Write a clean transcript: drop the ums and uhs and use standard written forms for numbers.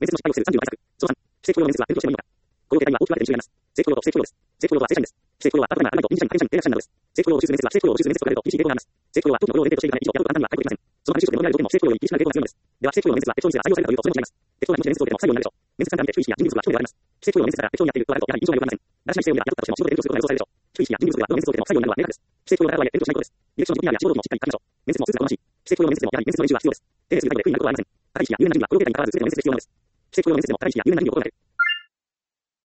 面接の失敗を防ぐ30の対策。その3、非正規雇用の面接は勉強してもいいのか。雇用形態には大きく分けて2種類あります。正規雇用と非正規雇用です。正規雇用は正社員です。非正規雇用はパートタイマー、アルバイト、臨時社員、派遣社員、定額社員などです。正規雇用を抽する面接は非正規雇用を抽する面接と比べると厳しい傾向があります。正規雇用は当期の雇用を前提としていない以上、雇用簡単には解雇できません。そのため就職で問題が起きても非正規雇用より厳しくなる傾向が強いのです。では非正規雇用の面接は適当にすれば採用されるかというとそれも違います。適当な気持ちで面接を受けても採用になるでしょう。面接官から見て低い意識や人事率は低いであります。非正規雇用の面接から適当にやっているとあるとやはり印象が良くなりません。誰しも非正規雇用で雇ったとしても仕事で勉強することが予想されるでしょう。低い意識や人事率ではどの面接を受けても採用になるのは明確です。非正規雇用ならとはいえ勉強しないことです。ディレクションの PR や仕事のもしっかり書きましょう。面接もスーツが好ましい。非正規雇用の面接でもやはり面接の練習は必要です。丁寧すぎるだけで悔いになることはありません。高い意識や入念な準備は雇用形態に関わる数値での面接で必要なのです。非正規雇用の面接でも高い意識や入念な準備を行う。